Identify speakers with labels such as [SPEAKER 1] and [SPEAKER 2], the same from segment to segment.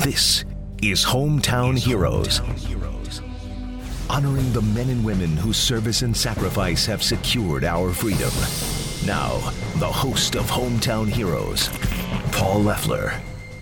[SPEAKER 1] This is Hometown Heroes. Honoring the men and women whose service and sacrifice have secured our freedom. Now, the host of Hometown Heroes, Paul Leffler.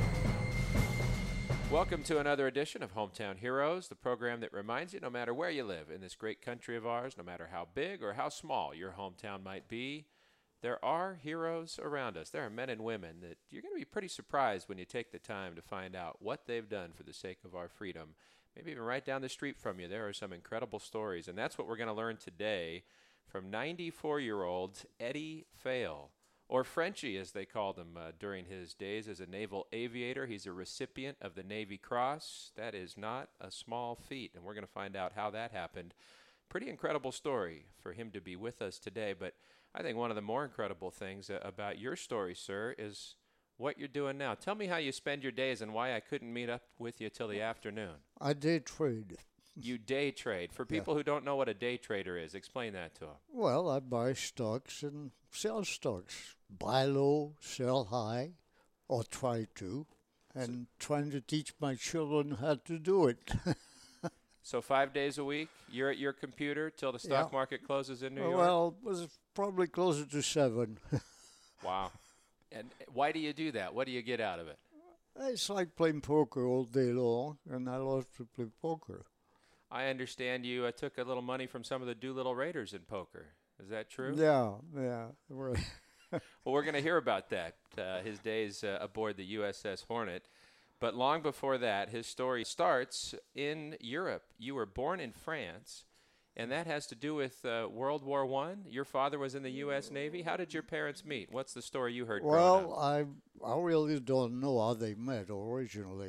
[SPEAKER 2] Welcome to another edition of Hometown Heroes, the program that reminds you no matter where you live in this great country of ours, no matter how big or how small your hometown might be, there are heroes around us. There are men and women that you're going to be pretty surprised when you take the time to find out what they've done for the sake of our freedom. Maybe even right down the street from you, there are some incredible stories. And that's what we're going to learn today from 94-year-old Eddie Fail, or Frenchie as they called him during his days as a naval aviator. He's a recipient of the Navy Cross. That is not a small feat, and we're going to find out how that happened. Pretty incredible story for him to be with us today, but I think one of the more incredible things about your story, sir, is what you're doing now. Tell me how you spend your days and why I couldn't meet up with you till the afternoon.
[SPEAKER 3] I day trade.
[SPEAKER 2] You day trade. For people who don't know what a day trader is, explain that to them.
[SPEAKER 3] Well, I buy stocks and sell stocks. Buy low, sell high, or try to, and trying to teach my children how to do it.
[SPEAKER 2] So 5 days a week, you're at your computer till the stock market closes in New York?
[SPEAKER 3] Well, it was probably closer to 7.
[SPEAKER 2] Wow. And why do you do that? What do you get out of it?
[SPEAKER 3] It's like playing poker all day long, and I love to play poker.
[SPEAKER 2] I understand you took a little money from some of the Doolittle Raiders in poker. Is that true?
[SPEAKER 3] Yeah. Right.
[SPEAKER 2] Well, we're going to hear about that, his days aboard the USS Hornet. But long before that, his story starts in Europe. You were born in France, and that has to do with World War I. Your father was in the U.S. Navy. How did your parents meet? What's the story you heard growing up?
[SPEAKER 3] Well, I really don't know how they met originally.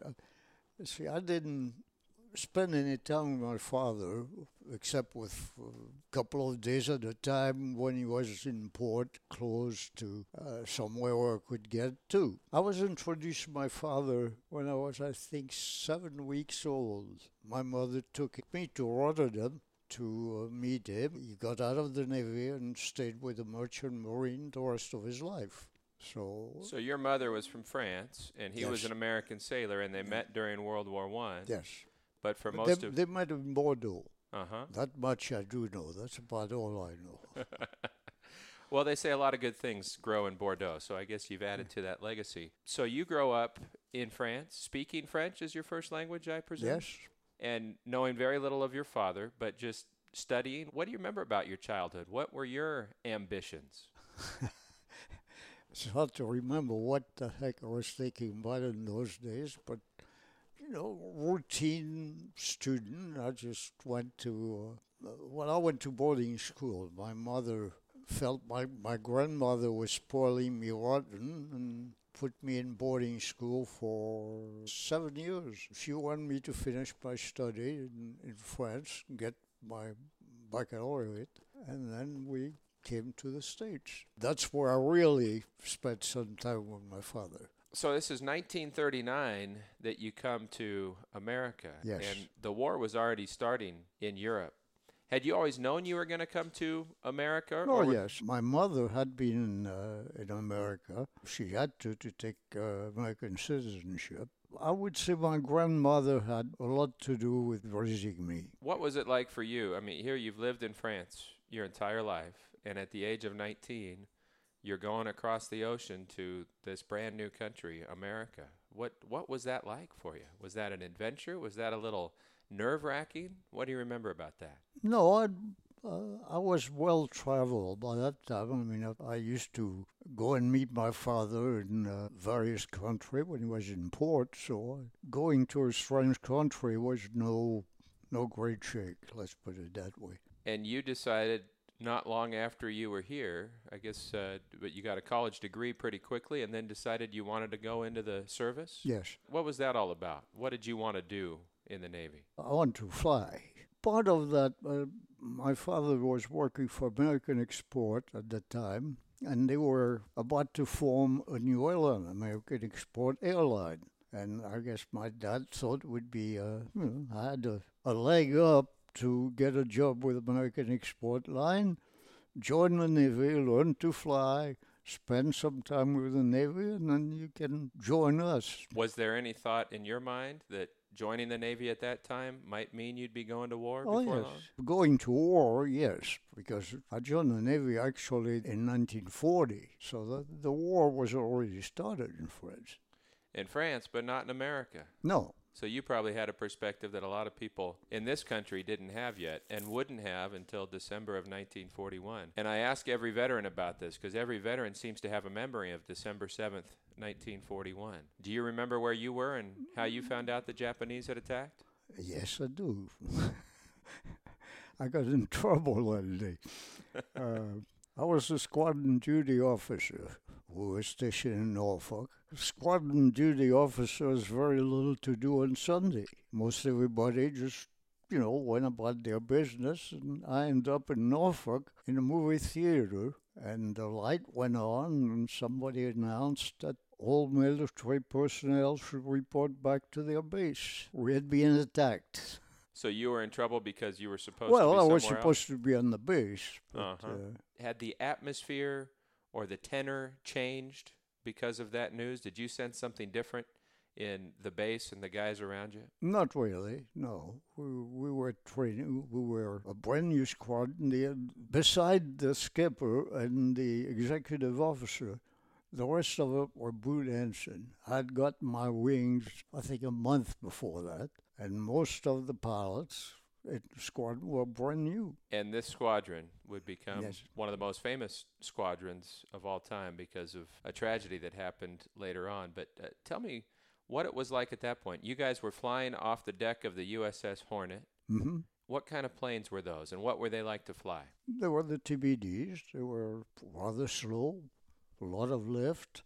[SPEAKER 3] I didn't spend any time with my father, except with a couple of days at a time when he was in port, close to somewhere where I could get to. I was introduced to my father when I was, I think, 7 weeks old. My mother took me to Rotterdam to meet him. He got out of the Navy and stayed with the Merchant Marine the rest of his life. So
[SPEAKER 2] your mother was from France, and he was an American sailor, and they met during World War I.
[SPEAKER 3] Yes.
[SPEAKER 2] But for
[SPEAKER 3] they met in Bordeaux.
[SPEAKER 2] Uh-huh.
[SPEAKER 3] That much I do know. That's about all I know.
[SPEAKER 2] Well, they say a lot of good things grow in Bordeaux, so I guess you've added to that legacy. So you grow up in France, speaking French is your first language, I presume?
[SPEAKER 3] Yes.
[SPEAKER 2] And knowing very little of your father, but just studying. What do you remember about your childhood? What were your ambitions?
[SPEAKER 3] It's hard to remember what the heck I was thinking about in those days, but routine student. I just went to, I went to boarding school. My mother felt my grandmother was spoiling me rotten and put me in boarding school for 7 years. She wanted me to finish my study in France, get my baccalaureate, and then we came to the States. That's where I really spent some time with my father.
[SPEAKER 2] So this is 1939 that you come to America.
[SPEAKER 3] Yes.
[SPEAKER 2] And the war was already starting in Europe. Had you always known you were going to come to America?
[SPEAKER 3] Oh, yes. My mother had been in America. She had to take American citizenship. I would say my grandmother had a lot to do with raising me.
[SPEAKER 2] What was it like for you? I mean, here you've lived in France your entire life, and at the age of 19, you're going across the ocean to this brand new country, America. What was that like for you? Was that an adventure? Was that a little nerve-wracking? What do you remember about that?
[SPEAKER 3] No, I was well-traveled by that time. I mean, I used to go and meet my father in various countries when he was in port, so going to a strange country was no great shake, let's put it that way.
[SPEAKER 2] And you decided not long after you were here, I guess, but you got a college degree pretty quickly and then decided you wanted to go into the service?
[SPEAKER 3] Yes.
[SPEAKER 2] What was that all about? What did you want to do in the Navy?
[SPEAKER 3] I want to fly. Part of that, my father was working for American Export at that time, and they were about to form a new airline, American Export Airline. And I guess my dad thought it would be, I had a leg up to get a job with American Export Line, join the Navy, learn to fly, spend some time with the Navy, and then you can join us.
[SPEAKER 2] Was there any thought in your mind that joining the Navy at that time might mean you'd be going to war
[SPEAKER 3] Oh,
[SPEAKER 2] before
[SPEAKER 3] yes.
[SPEAKER 2] long?
[SPEAKER 3] Going to war, yes, because I joined the Navy actually in 1940, so the war was already started in France.
[SPEAKER 2] In France, but not in America.
[SPEAKER 3] No.
[SPEAKER 2] So you probably had a perspective that a lot of people in this country didn't have yet and wouldn't have until December of 1941. And I ask every veteran about this because every veteran seems to have a memory of December 7th, 1941. Do you remember where you were and how you found out the Japanese had attacked?
[SPEAKER 3] Yes, I do. I got in trouble that day. I was a squadron duty officer who was stationed in Norfolk. Squadron duty officers very little to do on Sunday. Most everybody just, went about their business, and I ended up in Norfolk in a movie theater, and the light went on, and somebody announced that all military personnel should report back to their base. We had been attacked.
[SPEAKER 2] So you were in trouble because you were supposed
[SPEAKER 3] Well,
[SPEAKER 2] to be
[SPEAKER 3] I
[SPEAKER 2] somewhere
[SPEAKER 3] was supposed to be on the base. But,
[SPEAKER 2] Had the atmosphere or the tenor changed because of that news? Did you sense something different in the base and the guys around you?
[SPEAKER 3] Not really, no. We were training. We were a brand new squadron. Beside the skipper and the executive officer, the rest of it were boot ensign. I'd got my wings, I think, a month before that, and most of the pilots in the squadron were brand new.
[SPEAKER 2] And this squadron would become
[SPEAKER 3] Yes.
[SPEAKER 2] one of the most famous squadrons of all time because of a tragedy that happened later on. But tell me what it was like at that point. You guys were flying off the deck of the USS Hornet.
[SPEAKER 3] Mm-hmm.
[SPEAKER 2] What kind of planes were those, and what were they like to fly?
[SPEAKER 3] They were the TBDs. They were rather slow, a lot of lift.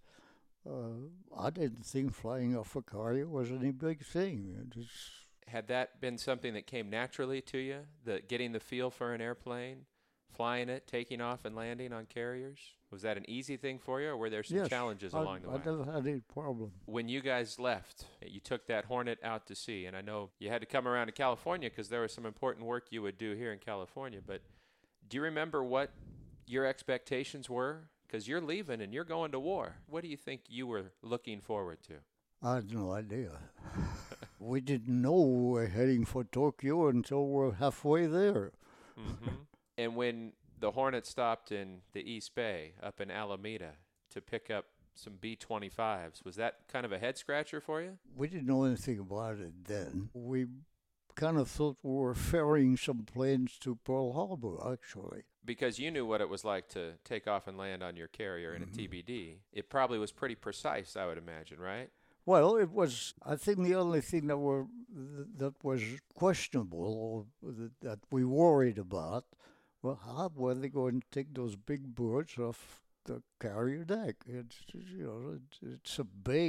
[SPEAKER 3] I didn't think flying off a carrier was any big thing.
[SPEAKER 2] Had that been something that came naturally to you, getting the feel for an airplane, flying it, taking off and landing on carriers? Was that an easy thing for you, or were there some
[SPEAKER 3] Yes,
[SPEAKER 2] challenges along the way?
[SPEAKER 3] I never had any problem.
[SPEAKER 2] When you guys left, you took that Hornet out to sea, and I know you had to come around to California because there was some important work you would do here in California, but do you remember what your expectations were? Because you're leaving and you're going to war. What do you think you were looking forward to?
[SPEAKER 3] I had no idea. We didn't know we were heading for Tokyo until we're halfway there.
[SPEAKER 2] Mm-hmm. And when the Hornet stopped in the East Bay, up in Alameda, to pick up some B-25s, was that kind of a head-scratcher for you?
[SPEAKER 3] We didn't know anything about it then. We kind of thought we were ferrying some planes to Pearl Harbor, actually.
[SPEAKER 2] Because you knew what it was like to take off and land on your carrier in a TBD. It probably was pretty precise, I would imagine, right?
[SPEAKER 3] Well, it was, I think the only thing that was questionable or that we worried about, well, how were they going to take those big birds off the carrier deck? It's a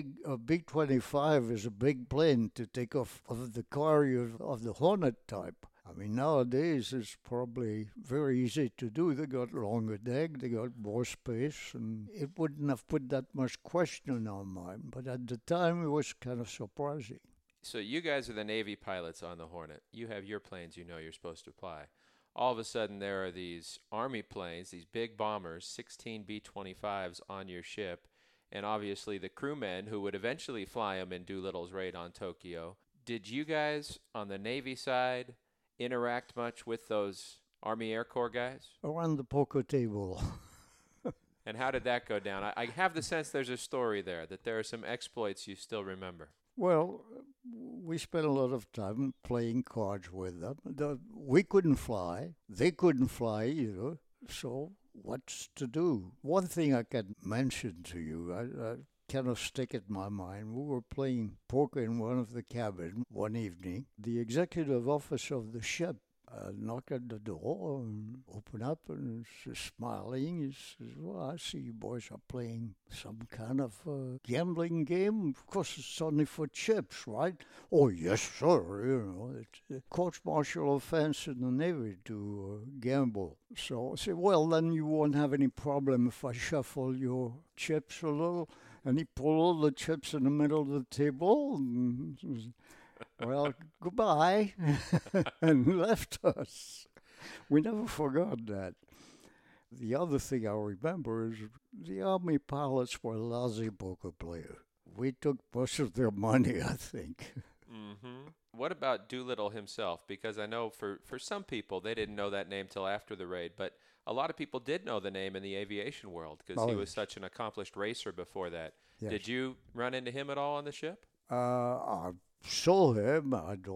[SPEAKER 3] B-25 is a big plane to take off of the carrier of the Hornet type. I mean, nowadays it's probably very easy to do. They got longer deck, they got more space, and it wouldn't have put that much question in our mind. But at the time, it was kind of surprising.
[SPEAKER 2] So you guys are the Navy pilots on the Hornet. You have your planes you know you're supposed to fly. All of a sudden, there are these Army planes, these big bombers, 16 B-25s on your ship, and obviously the crewmen who would eventually fly them in Doolittle's raid on Tokyo. Did you guys on the Navy side interact much with those Army Air Corps guys?
[SPEAKER 3] Around the poker table.
[SPEAKER 2] And how did that go down? I have the sense there's a story there, that there are some exploits you still remember.
[SPEAKER 3] Well, we spent a lot of time playing cards with them. We couldn't fly. They couldn't fly either. So what's to do? One thing I can mention to you, I kind of stick in my mind. We were playing poker in one of the cabins one evening. The executive officer of the ship knocked at the door and opened up and is smiling. He says, well, I see you boys are playing some kind of gambling game. Of course, it's only for chips, right? Oh, yes, sir. It's a court-martial offense in the Navy to gamble. So I said, well, then you won't have any problem if I shuffle your chips a little. And he pulled all the chips in the middle of the table and well, goodbye, and left us. We never forgot that. The other thing I remember is The Army pilots were lousy poker players. We took most of their money, I think.
[SPEAKER 2] Mm-hmm. What about Doolittle himself? Because I know for some people, they didn't know that name till after the raid, but a lot of people did know the name in the aviation world because he was such an accomplished racer before that.
[SPEAKER 3] Yes.
[SPEAKER 2] Did you run into him at all on the ship?
[SPEAKER 3] I saw him.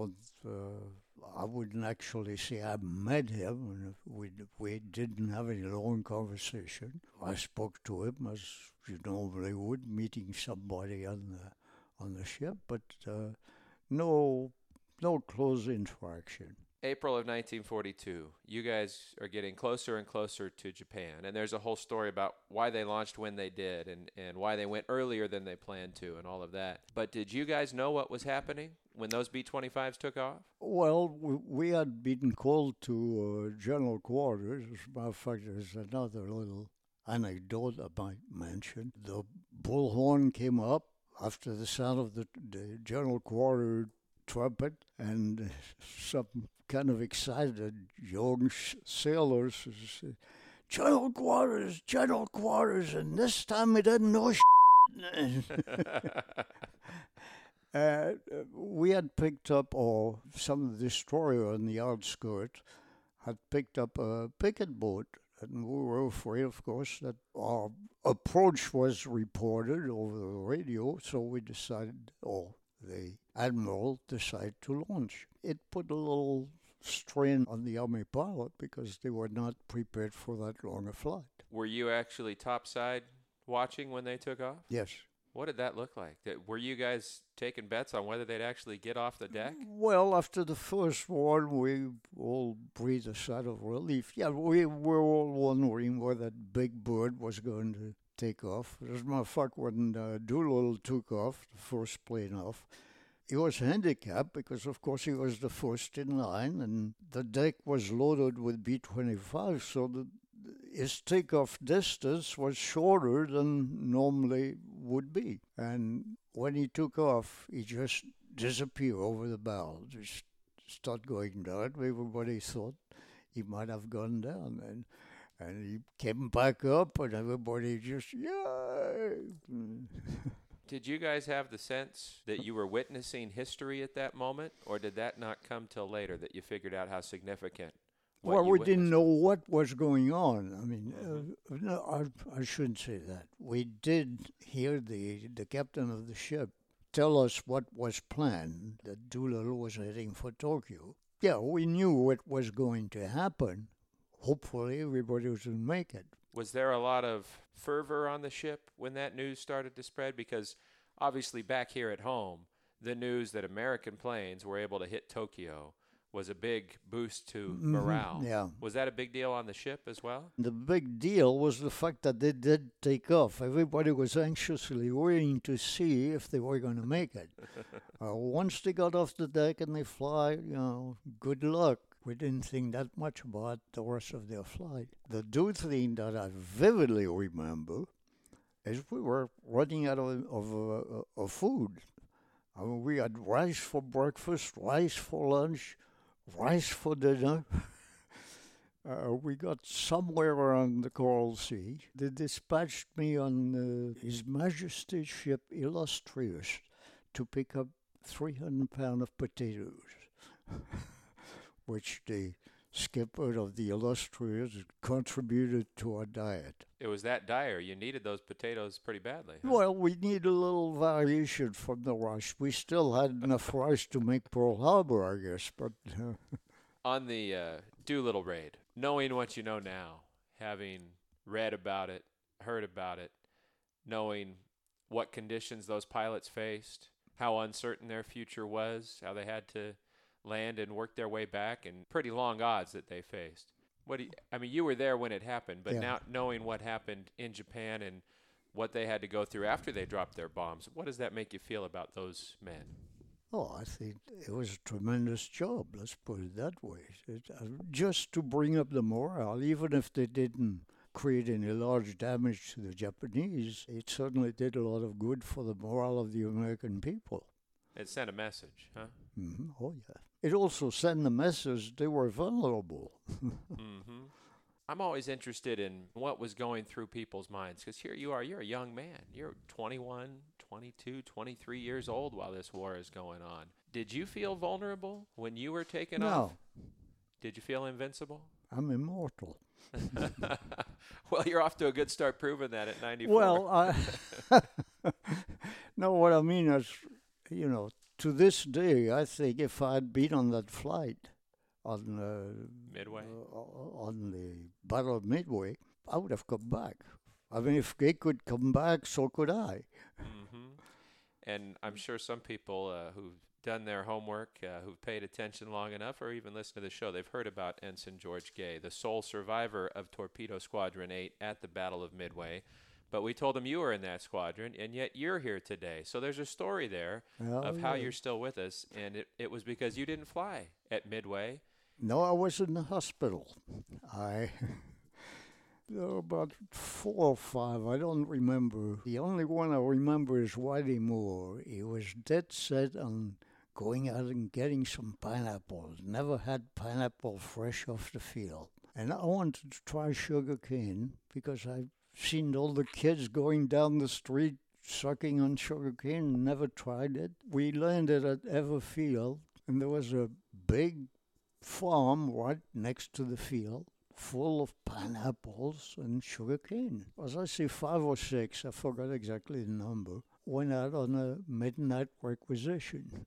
[SPEAKER 3] I wouldn't actually say I met him. We didn't have any long conversation. I spoke to him as you normally would, meeting somebody on the ship, but no close interaction.
[SPEAKER 2] April of 1942, you guys are getting closer and closer to Japan, and there's a whole story about why they launched when they did and why they went earlier than they planned to and all of that. But did you guys know what was happening when those B-25s took off?
[SPEAKER 3] Well, we had been called to general quarters. As a matter of fact, there's another little anecdote I might mention. The bullhorn came up after the sound of the general quarter trumpet, and some kind of excited young sailors said, General quarters, and this time he didn't know we had picked up, or some of the destroyer on the outskirts had picked up a picket boat, and we were afraid, of course, that our approach was reported over the radio, so we decided, the admiral decided to launch. It put a little strain on the Army pilot because they were not prepared for that long a flight.
[SPEAKER 2] Were you actually topside watching when they took off?
[SPEAKER 3] Yes.
[SPEAKER 2] What did that look like? Were you guys taking bets on whether they'd actually get off the deck?
[SPEAKER 3] Well, after the first one, we all breathed a sigh of relief. Yeah, we were all wondering where that big bird was going to take off. As a matter of fact, when Doolittle took off, the first plane off, he was handicapped because, of course, he was the first in line, and the deck was loaded with B-25, so his takeoff distance was shorter than normally would be. And when he took off, he just disappeared over the bow, just started going down. Everybody thought he might have gone down, and he came back up, and everybody just, yay!
[SPEAKER 2] Did you guys have the sense that you were witnessing history at that moment, or did that not come till later that you figured out how significant?
[SPEAKER 3] Well, we didn't know what was going on. I mean, no, I shouldn't say that. We did hear the captain of the ship tell us what was planned, that Doolittle was heading for Tokyo. Yeah, we knew what was going to happen. Hopefully, everybody was going to make it.
[SPEAKER 2] Was there a lot of fervor on the ship when that news started to spread? Because obviously back here at home, the news that American planes were able to hit Tokyo was a big boost to morale.
[SPEAKER 3] Yeah.
[SPEAKER 2] Was that a big deal on the ship as well?
[SPEAKER 3] The big deal was the fact that they did take off. Everybody was anxiously waiting to see if they were going to make it. Once they got off the deck and they fly, good luck. We didn't think that much about the rest of their flight. The thing that I vividly remember is we were running out of food. I mean, we had rice for breakfast, rice for lunch, rice for dinner. We got somewhere around the Coral Sea. They dispatched me on His Majesty's ship Illustrious to pick up 300 pounds of potatoes, which the skipper of the Illustrious contributed to our diet.
[SPEAKER 2] It was that dire. You needed those potatoes pretty badly. Huh?
[SPEAKER 3] Well, we need a little variation from the rice. We still had enough rice to make Pearl Harbor, I guess. But
[SPEAKER 2] on the Doolittle raid, knowing what you know now, having read about it, heard about it, knowing what conditions those pilots faced, how uncertain their future was, how they had to land and work their way back, and pretty long odds that they faced. You were there when it happened, but now knowing what happened in Japan and what they had to go through after they dropped their bombs, what does that make you feel about those men?
[SPEAKER 3] Oh, I think it was a tremendous job, let's put it that way. Just to bring up the morale, even if they didn't create any large damage to the Japanese, it certainly did a lot of good for the morale of the American people.
[SPEAKER 2] It sent a message, huh?
[SPEAKER 3] Mm-hmm. Oh, yeah. It also sent the message they were vulnerable.
[SPEAKER 2] Mm-hmm. I'm always interested in what was going through people's minds, because here you are, you're a young man. You're 21, 22, 23 years old while this war is going on. Did you feel vulnerable when you were taken off?
[SPEAKER 3] No,
[SPEAKER 2] Did you feel invincible?
[SPEAKER 3] I'm immortal.
[SPEAKER 2] Well, you're off to a good start proving that at 94.
[SPEAKER 3] Well, no, what I mean is, to this day, I think if I'd been on that flight on
[SPEAKER 2] Midway?
[SPEAKER 3] on the Battle of Midway, I would have come back. I mean, if they could come back, so could I.
[SPEAKER 2] Mm-hmm. And I'm sure some people who've done their homework, who've paid attention long enough, or even listened to the show, they've heard about Ensign George Gay, the sole survivor of Torpedo Squadron 8 at the Battle of Midway. But we told them you were in that squadron, and yet you're here today. So there's a story there of how you're still with us, and it was because you didn't fly at Midway.
[SPEAKER 3] No, I was in the hospital. There were about 4 or 5, I don't remember. The only one I remember is Whitey Moore. He was dead set on going out and getting some pineapples. Never had pineapple fresh off the field. And I wanted to try sugar cane because I've seen all the kids going down the street sucking on sugar cane, never tried it. We landed at Everfield, and there was a big farm right next to the field, full of pineapples and sugar cane. As I say, 5 or 6, I forgot exactly the number, went out on a midnight requisition.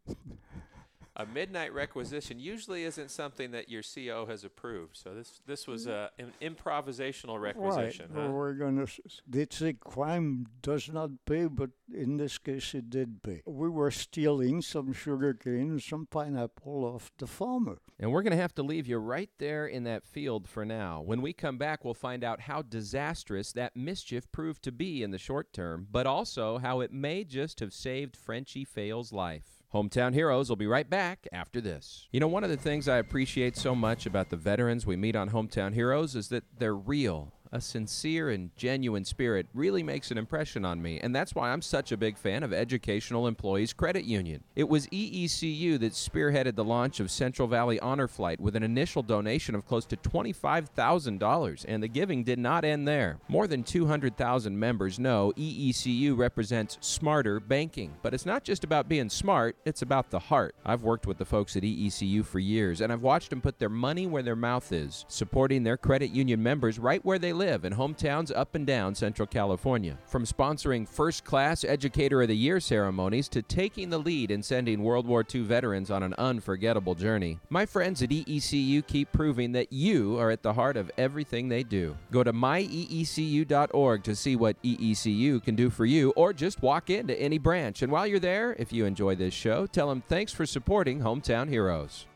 [SPEAKER 2] A midnight requisition usually isn't something that your CO has approved. So this was an improvisational requisition.
[SPEAKER 3] Right.
[SPEAKER 2] Huh?
[SPEAKER 3] We're going to. They'd say crime does not pay, but in this case it did pay. We were stealing some sugar cane and some pineapple off the farmer.
[SPEAKER 4] And we're going to have to leave you right there in that field for now. When we come back, we'll find out how disastrous that mischief proved to be in the short term, but also how it may just have saved Frenchie Fail's life. Hometown Heroes will be right back after this. You know, one of the things I appreciate so much about the veterans we meet on Hometown Heroes is that they're real. A sincere and genuine spirit really makes an impression on me, and that's why I'm such a big fan of Educational Employees Credit Union. It was EECU that spearheaded the launch of Central Valley Honor Flight with an initial donation of close to $25,000, and the giving did not end there. More than 200,000 members know EECU represents smarter banking, but it's not just about being smart, it's about the heart. I've worked with the folks at EECU for years, and I've watched them put their money where their mouth is, supporting their credit union members right where they live in hometowns up and down Central California. From sponsoring first-class Educator of the Year ceremonies to taking the lead in sending World War II veterans on an unforgettable journey, my friends at EECU keep proving that you are at the heart of everything they do. Go to myeecu.org to see what EECU can do for you, or just walk into any branch. And while you're there, if you enjoy this show, tell them thanks for supporting Hometown Heroes.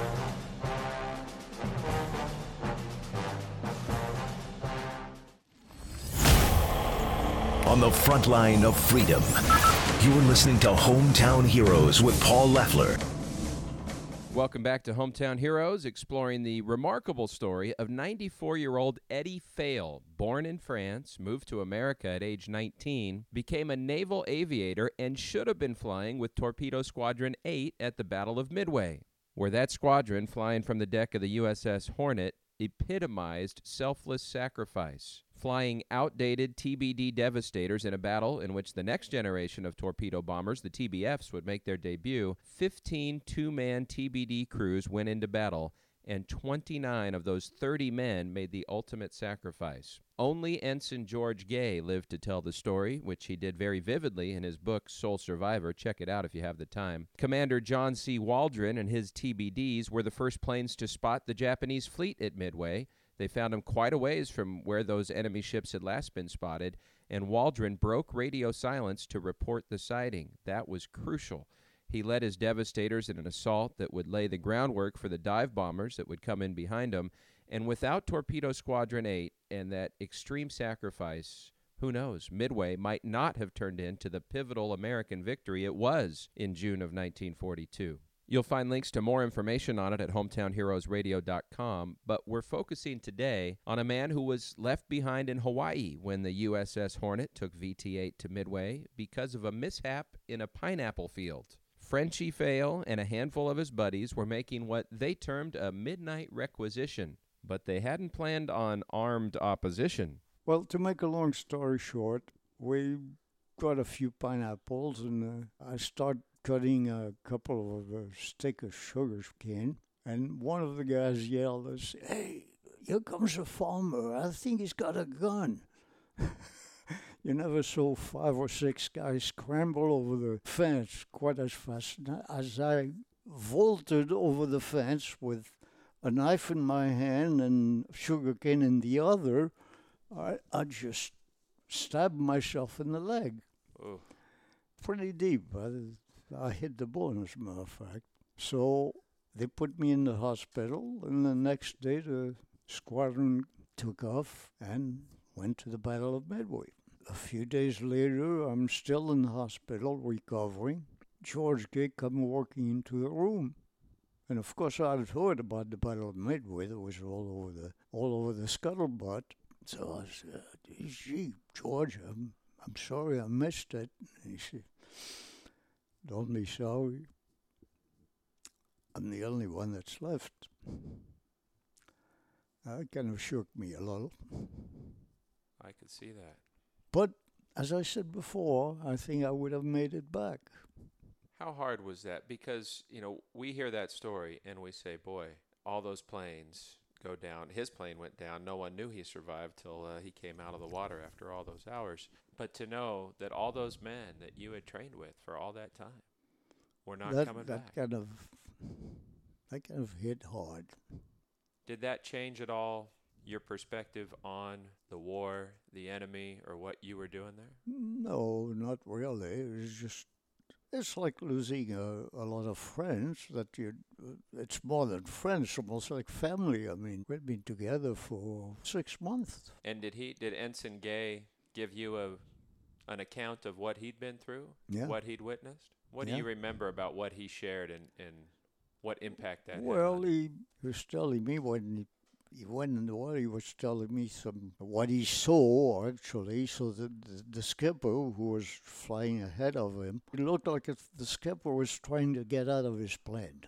[SPEAKER 1] On the front line of freedom, you're listening to Hometown Heroes with Paul Leffler.
[SPEAKER 4] Welcome back to Hometown Heroes, exploring the remarkable story of 94-year-old Eddie Fail. Born in France, moved to America at age 19, became a naval aviator, and should have been flying with Torpedo Squadron 8 at the Battle of Midway, where that squadron, flying from the deck of the USS Hornet, epitomized selfless sacrifice, flying outdated TBD Devastators in a battle in which the next generation of torpedo bombers, the TBFs, would make their debut. 15 two-man TBD crews went into battle, and 29 of those 30 men made the ultimate sacrifice. Only Ensign George Gay lived to tell the story, which he did very vividly in his book, Sole Survivor. Check it out if you have the time. Commander John C. Waldron and his TBDs were the first planes to spot the Japanese fleet at Midway. They found them quite a ways from where those enemy ships had last been spotted, and Waldron broke radio silence to report the sighting. That was crucial. He led his Devastators in an assault that would lay the groundwork for the dive bombers that would come in behind them. And without Torpedo Squadron 8 and that extreme sacrifice, who knows, Midway might not have turned into the pivotal American victory it was in June of 1942. You'll find links to more information on it at hometownheroesradio.com, but we're focusing today on a man who was left behind in Hawaii when the USS Hornet took VT-8 to Midway because of a mishap in a pineapple field. Frenchie Fail and a handful of his buddies were making what they termed a midnight requisition, but they hadn't planned on armed opposition.
[SPEAKER 3] Well, to make a long story short, we got a few pineapples, and I start cutting a couple of stick of sugar cane, and one of the guys yelled, "Hey, here comes a farmer. I think he's got a gun." You never saw 5 or 6 guys scramble over the fence quite as fast. As I vaulted over the fence with a knife in my hand and sugarcane in the other, I just stabbed myself in the leg.
[SPEAKER 2] Oh.
[SPEAKER 3] Pretty deep. I hit the bone, as a matter of fact. So they put me in the hospital, and the next day the squadron took off and went to the Battle of Midway. A few days later, I'm still in the hospital recovering. George Gay come walking into the room. And of course, I'd heard about the Battle of Midway. That was all over the scuttlebutt. So I said, "Gee, George, I'm sorry I missed it." And he said, "Don't be sorry. I'm the only one that's left." That kind of shook me a little.
[SPEAKER 2] I could see that.
[SPEAKER 3] But as I said before, I think I would have made it back.
[SPEAKER 2] How hard was that? Because, we hear that story and we say, boy, all those planes go down. His plane went down. No one knew he survived till he came out of the water after all those hours. But to know that all those men that you had trained with for all that time were not coming back.
[SPEAKER 3] That kind of hit hard.
[SPEAKER 2] Did that change at all your perspective on the war, the enemy, or what you were doing there?
[SPEAKER 3] No, not really. It's like losing a lot of friends that it's more than friends, almost like family. I mean, we've been together for 6 months.
[SPEAKER 2] And did Ensign Gay give you an account of what he'd been through?
[SPEAKER 3] Yeah.
[SPEAKER 2] What he'd witnessed? What do you remember about what he shared and what impact that had?
[SPEAKER 3] Well, he was telling me when he went in the water, he was telling me what he saw, actually. So the skipper, who was flying ahead of him, it looked like if the skipper was trying to get out of his plane.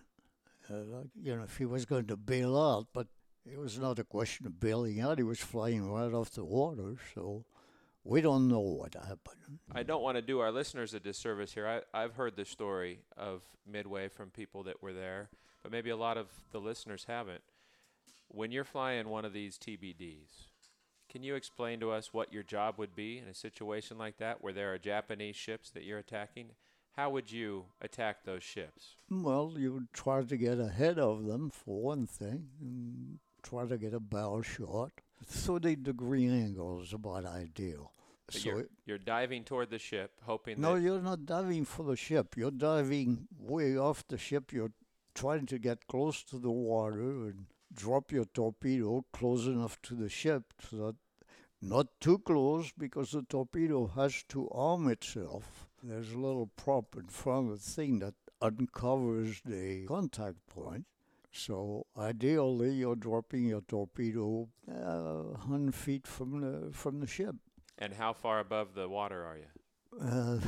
[SPEAKER 3] If he was going to bail out, but it was not a question of bailing out. He was flying right off the water, so we don't know what happened.
[SPEAKER 2] I don't want to do our listeners a disservice here. I've heard the story of Midway from people that were there, but maybe a lot of the listeners haven't. When you're flying one of these TBDs, can you explain to us what your job would be in a situation like that, where there are Japanese ships that you're attacking? How would you attack those ships?
[SPEAKER 3] Well, you would try to get ahead of them, for one thing, and try to get a bow shot. 30-degree angle is about ideal.
[SPEAKER 2] So you're diving toward the ship, hoping
[SPEAKER 3] No, you're not diving for the ship. You're diving way off the ship. You're trying to get close to the water and drop your torpedo close enough to the ship, so that not too close, because the torpedo has to arm itself. There's a little prop in front of the thing that uncovers the contact point. So ideally, you're dropping your torpedo 100 feet from the ship.
[SPEAKER 2] And how far above the water are you?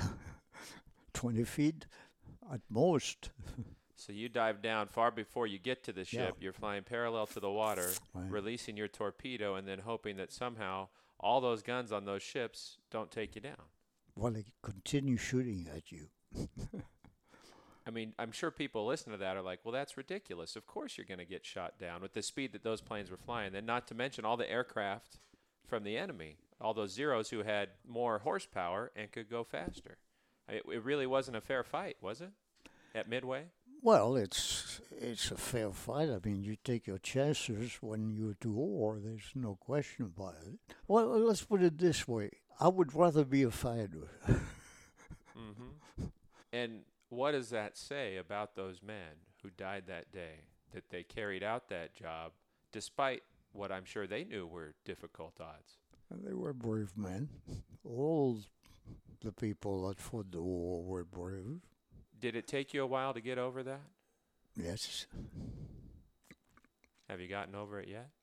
[SPEAKER 3] 20 feet at most.
[SPEAKER 2] So you dive down far before you get to the ship.
[SPEAKER 3] Yeah.
[SPEAKER 2] You're flying parallel to the water,
[SPEAKER 3] Right.
[SPEAKER 2] releasing your torpedo, and then hoping that somehow all those guns on those ships don't take you down.
[SPEAKER 3] Well, they continue shooting at you.
[SPEAKER 2] I mean, I'm sure people listening to that are like, well, that's ridiculous. Of course you're going to get shot down with the speed that those planes were flying. Then not to mention all the aircraft from the enemy, all those Zeros who had more horsepower and could go faster. It really wasn't a fair fight, was it, at Midway?
[SPEAKER 3] Well, it's a fair fight. I mean, you take your chances when you do war. There's no question about it. Well, let's put it this way. I would rather be a fighter.
[SPEAKER 2] Mm-hmm. And what does that say about those men who died that day, that they carried out that job despite what I'm sure they knew were difficult odds?
[SPEAKER 3] And they were brave men. All the people that fought the war were brave.
[SPEAKER 2] Did it take you a while to get over that?
[SPEAKER 3] Yes.
[SPEAKER 2] Have you gotten over it yet?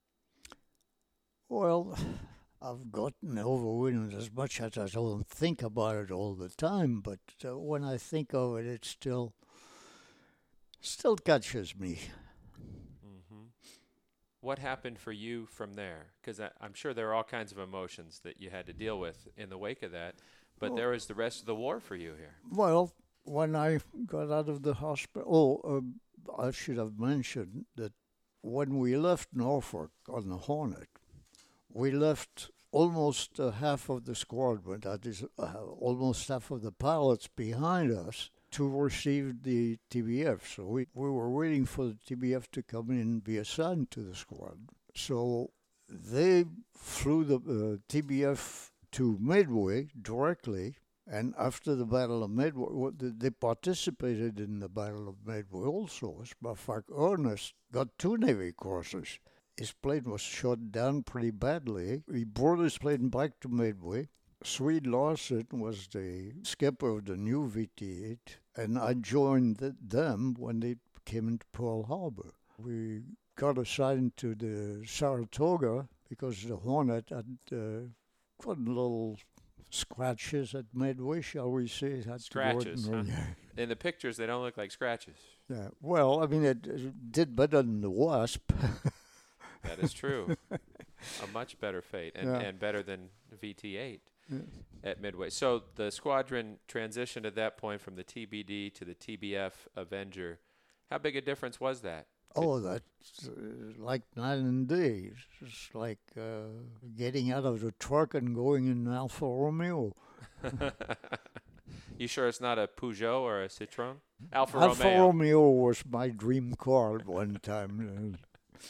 [SPEAKER 3] Well, I've gotten over it as much as I don't think about it all the time, but when I think of it, it still catches me.
[SPEAKER 2] Mm-hmm. What happened for you from there? Because I'm sure there are all kinds of emotions that you had to deal with in the wake of that, but there was the rest of the war for you here.
[SPEAKER 3] Well, when I got out of the hospital, I should have mentioned that when we left Norfolk on the Hornet, we left almost half of the squadron, that is almost half of the pilots behind us, to receive the TBF. So we were waiting for the TBF to come in and be assigned to the squad. So they flew the TBF to Midway directly, and after the Battle of Midway, they participated in the Battle of Midway also. As a matter of fact, Ernest got 2 Navy crosses. His plane was shot down pretty badly. He brought his plane back to Midway. Swede Larsen was the skipper of the new VT-8, and I joined them when they came into Pearl Harbor. We got assigned to the Saratoga because the Hornet had got little scratches at Midway, shall we say.
[SPEAKER 2] Scratches, huh? In the pictures, they don't look like scratches.
[SPEAKER 3] Yeah. Well, I mean, it did better than the Wasp.
[SPEAKER 2] That is true. A much better fate, and better than VT-8 at Midway. So the squadron transitioned at that point from the TBD to the TBF Avenger. How big a difference was that?
[SPEAKER 3] Oh, that's like night and day. It's like getting out of the truck and going in Alfa Romeo.
[SPEAKER 2] You sure it's not a Peugeot or a Citroën? Alfa
[SPEAKER 3] Romeo was my dream car at one time.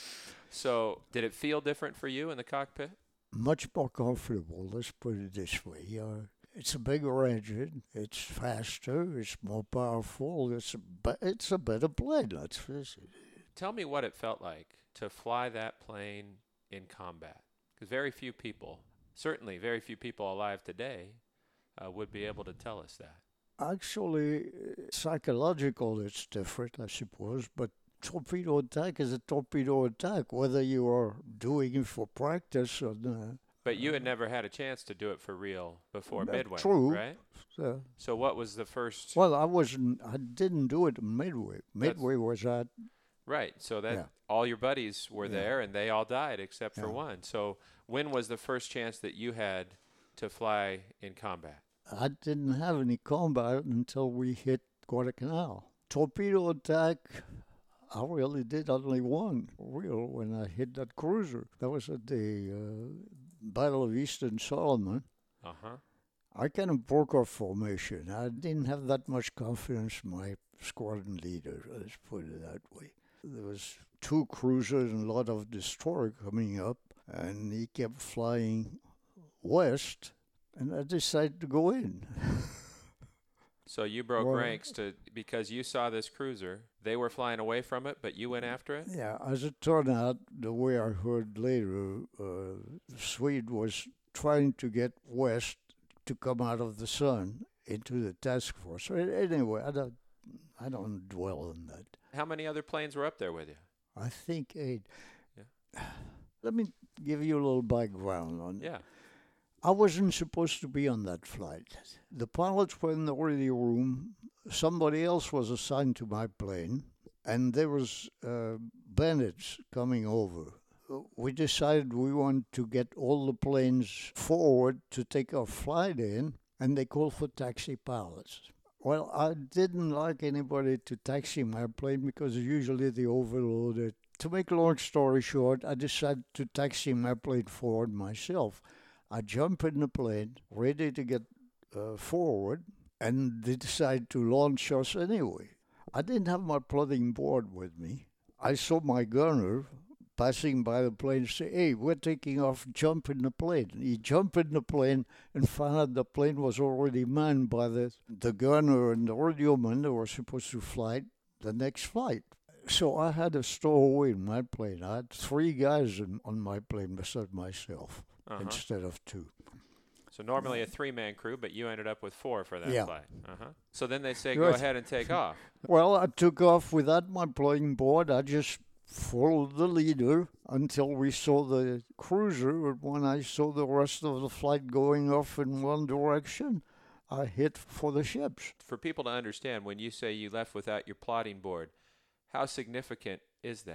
[SPEAKER 2] So did it feel different for you in the cockpit?
[SPEAKER 3] Much more comfortable, let's put it this way. It's a bigger engine, it's faster, it's more powerful, it's a better plane, let's face it.
[SPEAKER 2] Tell me what it felt like to fly that plane in combat. Because very few people, certainly very few people alive today, would be able to tell us that.
[SPEAKER 3] Actually, psychological, it's different, I suppose, but torpedo attack is a torpedo attack, whether you are doing it for practice or not.
[SPEAKER 2] But you had never had a chance to do it for real before Midway,
[SPEAKER 3] true.
[SPEAKER 2] Right? So what was the first?
[SPEAKER 3] Well, I didn't do it in Midway. Midway was at.
[SPEAKER 2] Right. So that all your buddies were there, and they all died except for one. So when was the first chance that you had to fly in combat?
[SPEAKER 3] I didn't have any combat until we hit Guadalcanal. Torpedo attack, I really did only one real when I hit that cruiser. That was at the Battle of Eastern Solomon. I kind of broke our formation. I didn't have that much confidence in my squadron leader, let's put it that way. There was 2 cruisers and a lot of destroyer coming up, and he kept flying west, and I decided to go in.
[SPEAKER 2] So you broke ranks because you saw this cruiser. They were flying away from it, but you went after it?
[SPEAKER 3] Yeah, as it turned out, the way I heard later, Swede was trying to get west to come out of the sun into the task force. So anyway, I don't dwell on that.
[SPEAKER 2] How many other planes were up there with you?
[SPEAKER 3] I think 8. Yeah. Let me give you a little background on it.
[SPEAKER 2] Yeah.
[SPEAKER 3] I wasn't supposed to be on that flight. The pilots were in the radio room. Somebody else was assigned to my plane, and there was bandits coming over. We decided we wanted to get all the planes forward to take our flight in, and they called for taxi pilots. Well, I didn't like anybody to taxi my plane because usually they overload it. To make a long story short, I decided to taxi my plane forward myself. I jump in the plane, ready to get forward, and they decide to launch us anyway. I didn't have my plotting board with me. I saw my gunner passing by the plane and say, "Hey, we're taking off, jump in the plane." He jumped in the plane and found out the plane was already manned by the gunner and the radioman that were supposed to fly the next flight. So I had a stowaway in my plane. I had 3 guys on my plane besides myself instead of 2.
[SPEAKER 2] So normally a 3-man crew, but you ended up with 4 for that flight. So then they say,
[SPEAKER 3] Yes.
[SPEAKER 2] go ahead and take off.
[SPEAKER 3] Well, I took off without my plotting board. I just followed the leader until we saw the cruiser. And when I saw the rest of the flight going off in one direction, I hit for the ships.
[SPEAKER 2] For people to understand, when you say you left without your plotting board, how significant is that?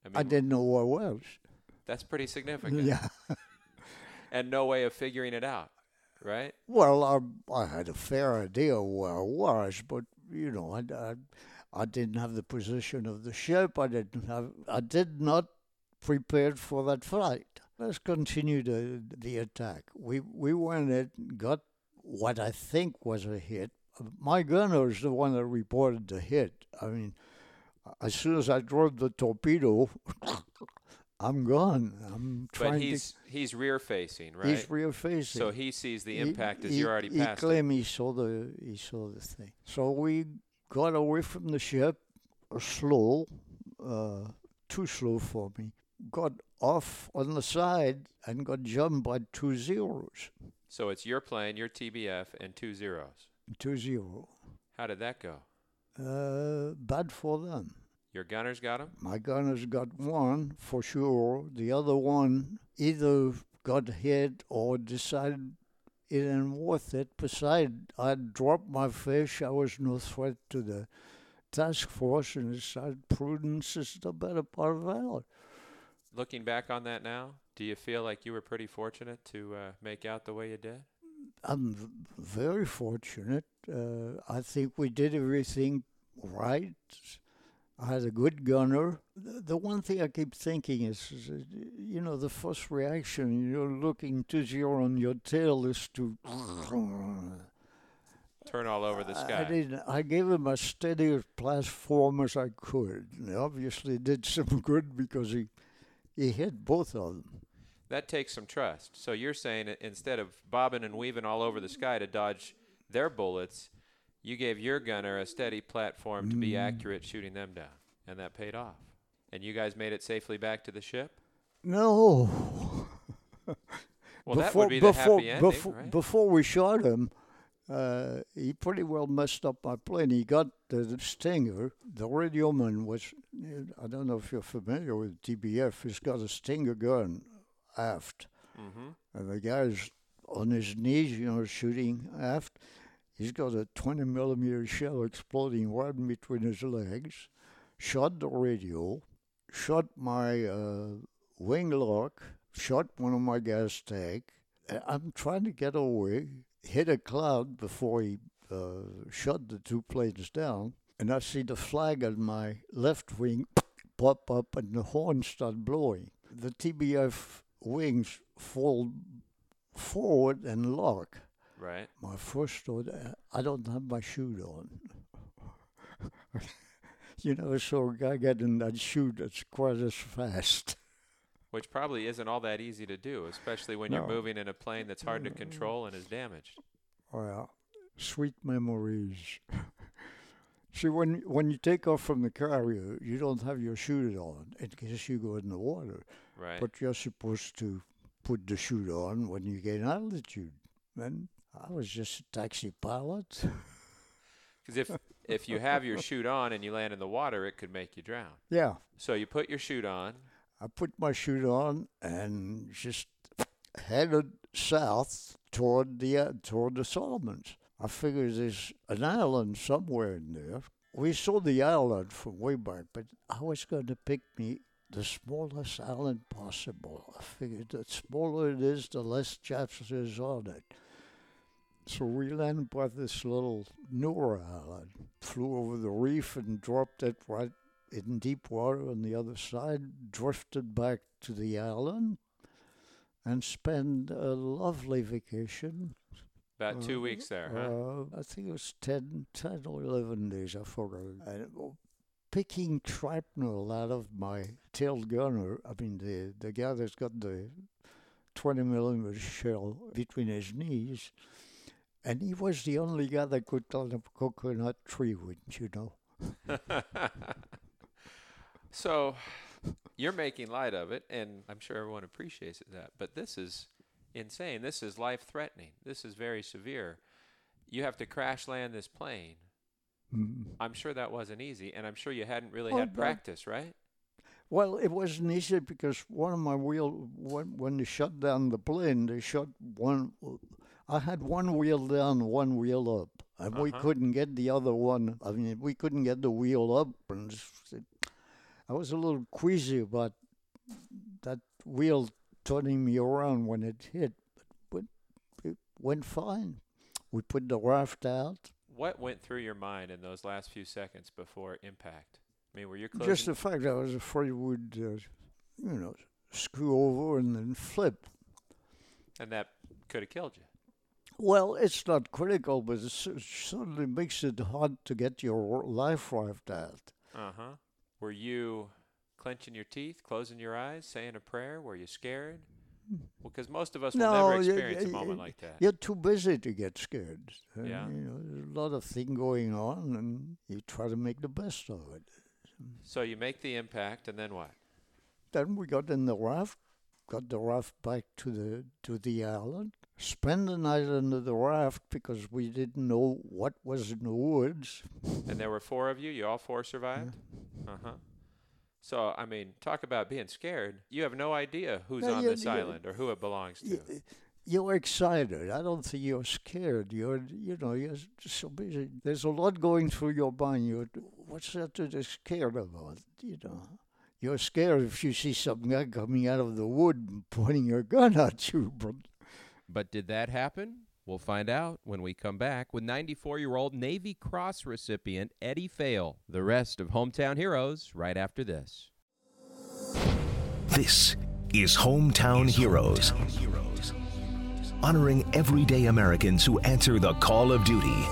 [SPEAKER 3] I didn't know where it was.
[SPEAKER 2] That's pretty significant.
[SPEAKER 3] Yeah.
[SPEAKER 2] And no way of figuring it out, right?
[SPEAKER 3] Well, I had a fair idea where it was, but I didn't have the position of the ship. I did not prepared for that flight. Let's continue the attack. We went in, got what I think was a hit. My gunner is the one that reported the hit. I mean, as soon as I drove the torpedo, I'm gone. I'm trying
[SPEAKER 2] But he's rear facing, right?
[SPEAKER 3] He's rear facing.
[SPEAKER 2] So he sees the impact as you're already past
[SPEAKER 3] He claimed he saw the thing. So we got away from the ship, slow, too slow for me. Got off on the side and got jumped by 2 zeros.
[SPEAKER 2] So it's your plane, your TBF, and 2 zeros.
[SPEAKER 3] 2-0.
[SPEAKER 2] How did that go?
[SPEAKER 3] Bad for them.
[SPEAKER 2] Your gunners got him?
[SPEAKER 3] My gunners got one for sure. The other one either got hit or decided it ain't worth it. Besides, I dropped my fish. I was no threat to the task force, and decided prudence is the better part of valor.
[SPEAKER 2] Looking back on that now, do you feel like you were pretty fortunate to make out the way you did?
[SPEAKER 3] I'm very fortunate. I think we did everything right. I had a good gunner. The one thing I keep thinking is the first reaction, you're looking 2-0 on your tail is to
[SPEAKER 2] turn all over the sky.
[SPEAKER 3] I gave him as steady a platform as I could. And obviously did some good because he hit both of them.
[SPEAKER 2] That takes some trust. So you're saying instead of bobbing and weaving all over the sky to dodge their bullets, you gave your gunner a steady platform to be accurate shooting them down, and that paid off. And you guys made it safely back to the ship?
[SPEAKER 3] No.
[SPEAKER 2] Well, that would be the happy ending, right?
[SPEAKER 3] Before we shot him, he pretty well messed up my plane. He got the Stinger. The radioman was, I don't know if you're familiar with TBF, he's got a Stinger gun aft. Mm-hmm. And the guy's on his knees, shooting aft. He's got a 20-millimeter shell exploding right in between his legs. Shot the radio, shot my wing lock, shot one of my gas tank. I'm trying to get away, hit a cloud before he shot the 2 planes down, and I see the flag on my left wing pop up and the horn start blowing. The TBF wings fall forward and lock.
[SPEAKER 2] Right.
[SPEAKER 3] My first thought, I don't have my chute on. You never saw a guy get in that chute that's quite as fast.
[SPEAKER 2] Which probably isn't all that easy to do, especially when you're moving in a plane that's hard to control and is damaged.
[SPEAKER 3] Oh, yeah. Sweet memories. See, when you take off from the carrier, you don't have your chute on in case you go in the water.
[SPEAKER 2] Right.
[SPEAKER 3] But you're supposed to put the chute on when you gain altitude. And I was just a taxi pilot.
[SPEAKER 2] Because if you have your chute on and you land in the water, it could make you drown.
[SPEAKER 3] Yeah.
[SPEAKER 2] So you put your chute on.
[SPEAKER 3] I put my chute on and just headed south toward the Solomons. I figured there's an island somewhere in there. We saw the island from way back, but I was going to pick me the smallest island possible. I figured the smaller it is, the less chance there is on it. So we landed by this little Noor Island, flew over the reef and dropped it right in deep water on the other side, drifted back to the island, and spent a lovely vacation.
[SPEAKER 2] About 2 weeks there, huh?
[SPEAKER 3] I think it was 10 or 11 days, I forgot. Picking shrapnel out of my tailed gunner, I mean the guy that's got the 20-millimeter shell between his knees, and he was the only guy that could climb a coconut tree, wouldn't you know?
[SPEAKER 2] So you're making light of it, and I'm sure everyone appreciates that. But this is insane. This is life-threatening. This is very severe. You have to crash land this plane. Mm-hmm. I'm sure that wasn't easy, and I'm sure you hadn't really had practice, right?
[SPEAKER 3] Well, it wasn't easy because one of my wheel, when they shut down the plane, they shut one. I had one wheel down, one wheel up, and we couldn't get the other one. I mean, we couldn't get the wheel up, and I was a little queasy about that wheel turning me around when it hit, but it went fine. We put the raft out.
[SPEAKER 2] What went through your mind in those last few seconds before impact? I mean, were you closing?
[SPEAKER 3] Just the fact I was afraid it would, screw over and then flip.
[SPEAKER 2] And that could have killed you.
[SPEAKER 3] Well, it's not critical, but it certainly makes it hard to get your life raft out.
[SPEAKER 2] Uh-huh. Were you clenching your teeth, closing your eyes, saying a prayer? Were you scared? Well, because most of us will never experience a moment like that.
[SPEAKER 3] You're too busy to get scared.
[SPEAKER 2] Yeah.
[SPEAKER 3] There's a lot of things going on, and you try to make the best of it.
[SPEAKER 2] So you make the impact, and then what?
[SPEAKER 3] Then we got in the raft, got the raft back to the island, spent the night under the raft because we didn't know what was in the woods.
[SPEAKER 2] And there were 4 of you? You all 4 survived? Yeah. Uh-huh. So, I mean, talk about being scared. You have no idea who's on this island or who it belongs to.
[SPEAKER 3] You're excited. I don't think you're scared. You're so busy. There's a lot going through your mind. What's there to be scared about? You're scared if you see some guy coming out of the wood and pointing a gun at you.
[SPEAKER 4] But did that happen? We'll find out when we come back with 94-year-old Navy Cross recipient Eddie Fail. The rest of Hometown Heroes right after this.
[SPEAKER 1] This is Hometown Heroes, honoring everyday Americans who answer the call of duty.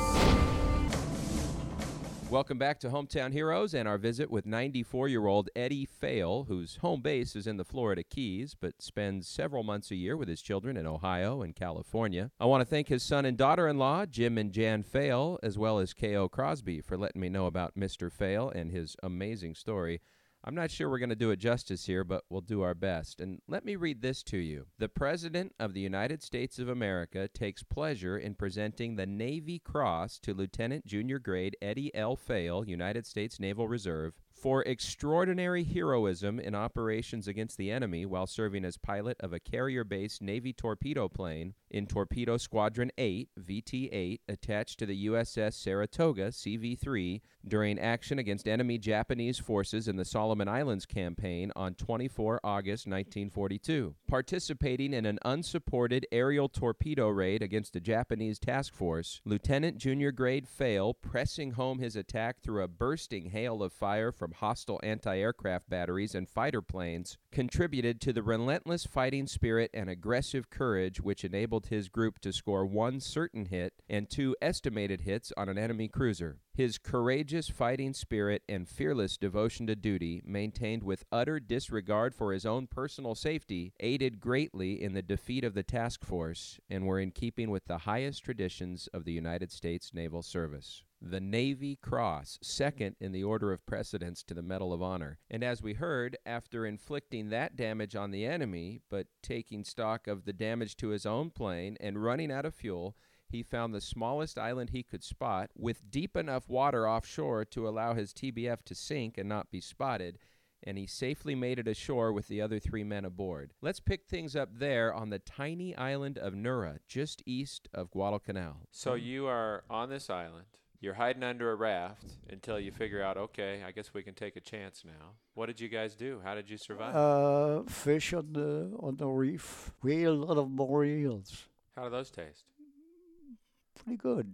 [SPEAKER 4] Welcome back to Hometown Heroes and our visit with 94-year-old Eddie Fail, whose home base is in the Florida Keys, but spends several months a year with his children in Ohio and California. I want to thank his son and daughter-in-law, Jim and Jan Fail, as well as K.O. Crosby, for letting me know about Mr. Fail and his amazing story. I'm not sure we're going to do it justice here, but we'll do our best. And let me read this to you. The President of the United States of America takes pleasure in presenting the Navy Cross to Lieutenant Junior Grade Eddie L. Fail, United States Naval Reserve, for extraordinary heroism in operations against the enemy while serving as pilot of a carrier-based Navy torpedo plane in Torpedo Squadron 8, VT-8, attached to the USS Saratoga, CV-3, during action against enemy Japanese forces in the Solomon Islands campaign on 24 August 1942. Participating in an unsupported aerial torpedo raid against a Japanese task force, Lieutenant Junior Grade Fail, pressing home his attack through a bursting hail of fire from hostile anti-aircraft batteries and fighter planes, contributed to the relentless fighting spirit and aggressive courage which enabled his group to score 1 certain hit and 2 estimated hits on an enemy cruiser. His courageous fighting spirit and fearless devotion to duty, maintained with utter disregard for his own personal safety, aided greatly in the defeat of the task force and were in keeping with the highest traditions of the United States Naval Service. The Navy Cross, second in the order of precedence to the Medal of Honor. And as we heard, after inflicting that damage on the enemy, but taking stock of the damage to his own plane and running out of fuel, he found the smallest island he could spot with deep enough water offshore to allow his TBF to sink and not be spotted, and he safely made it ashore with the other 3 men aboard. Let's pick things up there on the tiny island of Nura, just east of Guadalcanal.
[SPEAKER 2] So you are on this island. You're hiding under a raft until you figure out, okay, I guess we can take a chance now. What did you guys do? How did you survive?
[SPEAKER 3] Fish on the reef. We ate a lot of moray eels.
[SPEAKER 2] How do those taste?
[SPEAKER 3] Pretty good.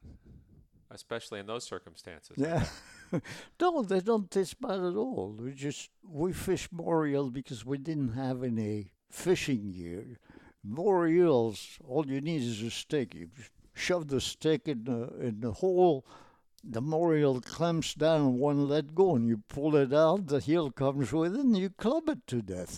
[SPEAKER 2] Especially in those circumstances.
[SPEAKER 3] Yeah. No, they don't taste bad at all. We fish moray eels because we didn't have any fishing gear. Moray eels, all you need is a stick. You shove the stick in the hole, the moray eel clamps down and won't let go, and you pull it out, the heel comes with it, and you club it to death.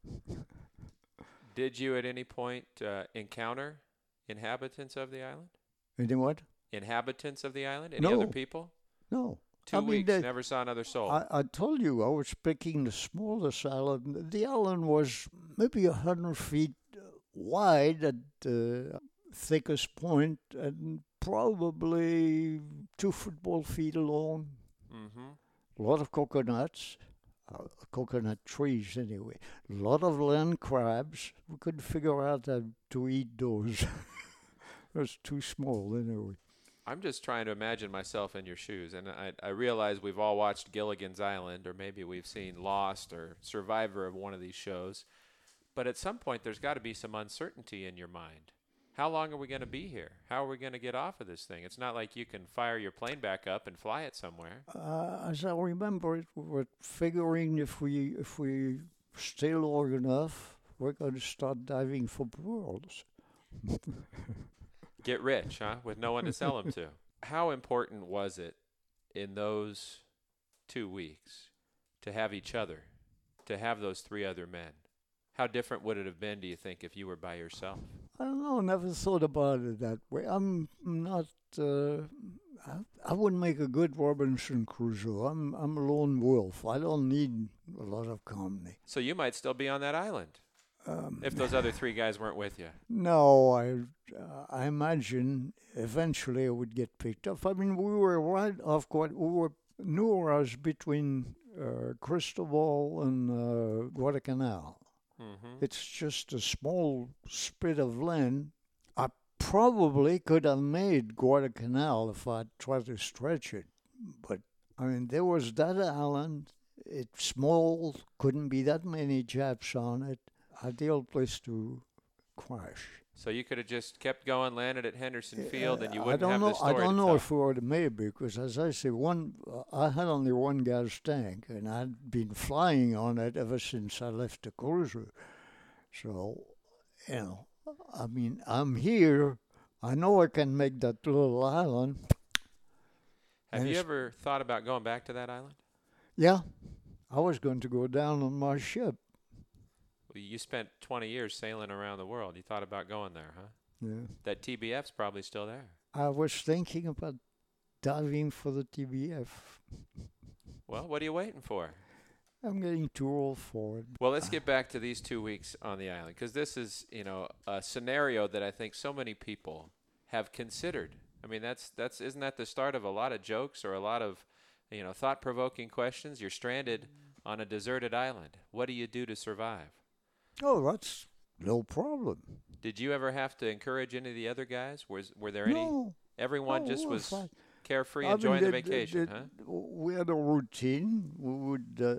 [SPEAKER 2] Did you at any point encounter inhabitants of the island?
[SPEAKER 3] Any what?
[SPEAKER 2] Inhabitants of the island? Any
[SPEAKER 3] No.
[SPEAKER 2] other people?
[SPEAKER 3] No.
[SPEAKER 2] 2 weeks, never saw another soul.
[SPEAKER 3] I told you I was picking the smallest island. The island was maybe 100 feet wide at the thickest point and probably 2 football feet long.
[SPEAKER 2] Mm-hmm.
[SPEAKER 3] A lot of coconuts, coconut trees anyway. A lot of land crabs. We couldn't figure out how to eat those. It was too small anyway.
[SPEAKER 2] I'm just trying to imagine myself in your shoes, and I realize we've all watched Gilligan's Island, or maybe we've seen Lost or Survivor of one of these shows, but at some point there's got to be some uncertainty in your mind. How long are we going to be here? How are we going to get off of this thing? It's not like you can fire your plane back up and fly it somewhere.
[SPEAKER 3] As I remember it, we were figuring if we stay long enough, we're going to start diving for pearls.
[SPEAKER 2] Get rich, huh? With no one to sell them to. How important was it in those 2 weeks to have each other, to have those 3 other men? How different would it have been, do you think, if you were by yourself?
[SPEAKER 3] I don't know. Never thought about it that way. I'm not. I wouldn't make a good Robinson Crusoe. I'm a lone wolf. I don't need a lot of company.
[SPEAKER 2] So you might still be on that island if those other 3 guys weren't with you.
[SPEAKER 3] No, I imagine eventually I would get picked up. I mean, we were right off we were New Orleans between Cristobal and Guadalcanal.
[SPEAKER 2] Mm-hmm.
[SPEAKER 3] It's just a small spit of land. I probably could have made Guadalcanal if I tried to stretch it. But, I mean, there was that island. It's small, couldn't be that many Japs on it. Ideal place to crash.
[SPEAKER 2] So you could have just kept going, landed at Henderson Field, and you wouldn't have the story
[SPEAKER 3] I don't
[SPEAKER 2] to
[SPEAKER 3] know
[SPEAKER 2] tell.
[SPEAKER 3] if we would have made, because, as I say, I had only one gas tank, and I'd been flying on it ever since I left the cruiser. So, I mean, I'm here. I know I can make that little island.
[SPEAKER 2] Have you ever thought about going back to that island?
[SPEAKER 3] Yeah. I was going to go down on my ship.
[SPEAKER 2] Well, you spent 20 years sailing around the world. You thought about going there, huh?
[SPEAKER 3] Yeah.
[SPEAKER 2] That TBF's probably still there.
[SPEAKER 3] I was thinking about diving for the TBF.
[SPEAKER 2] Well, what are you waiting for?
[SPEAKER 3] I'm getting too old for it.
[SPEAKER 2] Well, let's get back to these 2 weeks on the island, because this is, a scenario that I think so many people have considered. I mean, isn't that the start of a lot of jokes or a lot of, thought-provoking questions? You're stranded on a deserted island. What do you do to survive?
[SPEAKER 3] Oh, that's no problem.
[SPEAKER 2] Did you ever have to encourage any of the other guys? Were there any?
[SPEAKER 3] No.
[SPEAKER 2] Everyone just
[SPEAKER 3] it
[SPEAKER 2] was
[SPEAKER 3] fine.
[SPEAKER 2] carefree,
[SPEAKER 3] I
[SPEAKER 2] enjoying
[SPEAKER 3] mean,
[SPEAKER 2] the vacation, huh?
[SPEAKER 3] We had a routine. We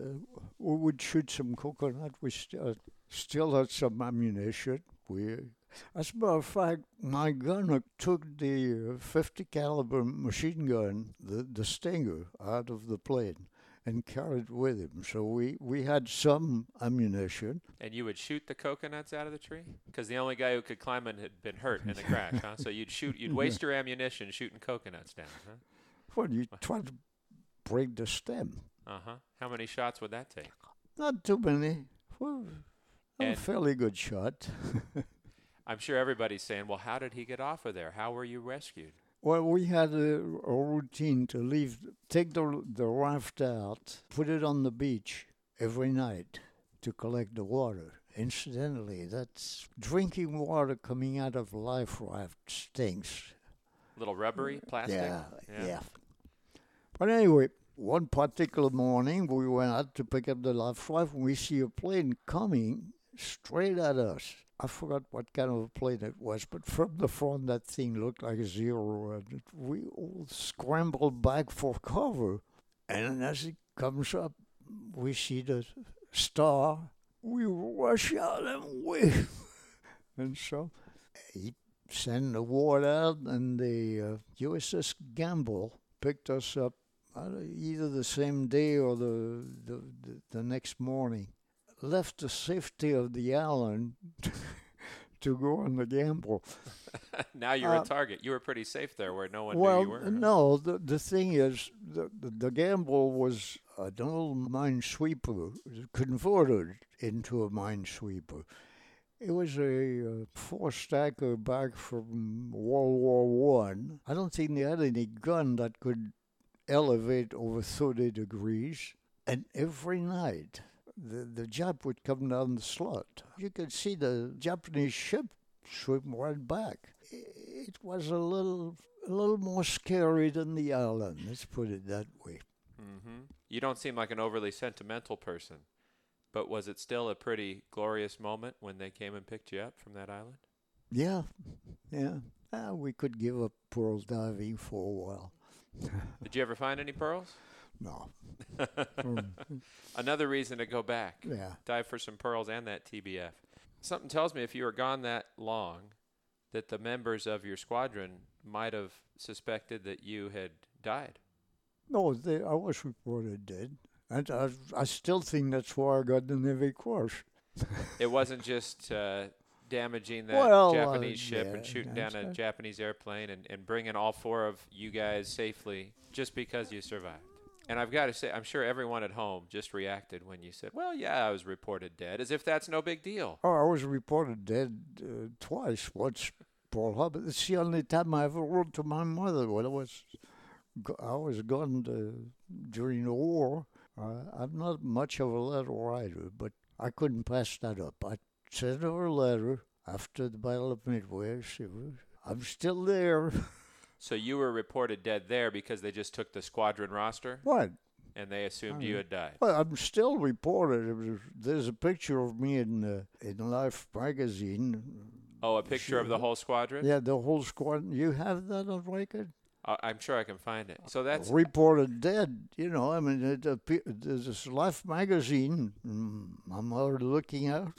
[SPEAKER 3] would shoot some coconut. We still had some ammunition. As a matter of fact, my gunner took the 50 caliber machine gun, the Stinger, out of the plane and carried it with him. So we had some ammunition.
[SPEAKER 2] And you would shoot the coconuts out of the tree? Because the only guy who could climb it had been hurt in the crash, huh? So you'd waste your ammunition shooting coconuts down, huh?
[SPEAKER 3] Well, you try to break the stem.
[SPEAKER 2] Uh-huh. How many shots would that take?
[SPEAKER 3] Not too many. Well, a fairly good shot.
[SPEAKER 2] I'm sure everybody's saying, well, how did he get off of there? How were you rescued?
[SPEAKER 3] Well, we had a routine to take the raft out, put it on the beach every night to collect the water. Incidentally, that's drinking water coming out of life raft stinks.
[SPEAKER 2] Little rubbery plastic?
[SPEAKER 3] Yeah. But anyway, one particular morning, we went out to pick up the life raft, and we see a plane coming straight at us. I forgot what kind of a plane it was, but from the front, that thing looked like a Zero. And we all scrambled back for cover. And as it comes up, we see the star. We rush out and wave. And so he sent the word out, and the USS Gamble picked us up either the same day or the next morning. Left the safety of the island to go on the Gamble.
[SPEAKER 2] Now you're a target. You were pretty safe there where no one knew you were.
[SPEAKER 3] Well, no, the thing is, the Gamble was an old minesweeper converted into a minesweeper. It was a four-stacker back from World War I. I don't think they had any gun that could elevate over 30 degrees. And every night, the Jap would come down the slot. You could see the Japanese ship swim right back. It was a little more scary than the island, let's put it that way.
[SPEAKER 2] Mm-hmm. You don't seem like an overly sentimental person, but was it still a pretty glorious moment when they came and picked you up from that island?
[SPEAKER 3] Yeah. We could give up pearl diving for a while.
[SPEAKER 2] Did you ever find any pearls?
[SPEAKER 3] No.
[SPEAKER 2] Another reason to go back.
[SPEAKER 3] Yeah.
[SPEAKER 2] Dive for some pearls and that TBF. Something tells me if you were gone that long, that the members of your squadron might have suspected that you had died.
[SPEAKER 3] No, I was reported dead. And I still think that's why I got the Navy Cross.
[SPEAKER 2] It wasn't just damaging that Japanese ship
[SPEAKER 3] yeah,
[SPEAKER 2] and shooting down a Japanese airplane and bringing all four of you guys safely just because you survived. And I've got to say, I'm sure everyone at home just reacted when you said, well, yeah, I was reported dead, as if that's no big deal.
[SPEAKER 3] Oh, I was reported dead twice. Once Pearl Harbor. It's the only time I ever wrote to my mother when I was gone during the war. I'm not much of a letter writer, but I couldn't pass that up. I sent her a letter after the Battle of Midway. I'm still there.
[SPEAKER 2] So you were reported dead there because they just took the squadron roster?
[SPEAKER 3] What?
[SPEAKER 2] And they assumed you had died?
[SPEAKER 3] Well, I'm still reported. There's a picture of me in Life magazine.
[SPEAKER 2] Oh, a picture of the whole squadron?
[SPEAKER 3] Yeah, the whole squadron. You have that on record?
[SPEAKER 2] I'm sure I can find it. So that's
[SPEAKER 3] reported dead. You know, I mean, there's Life magazine. I'm already looking out.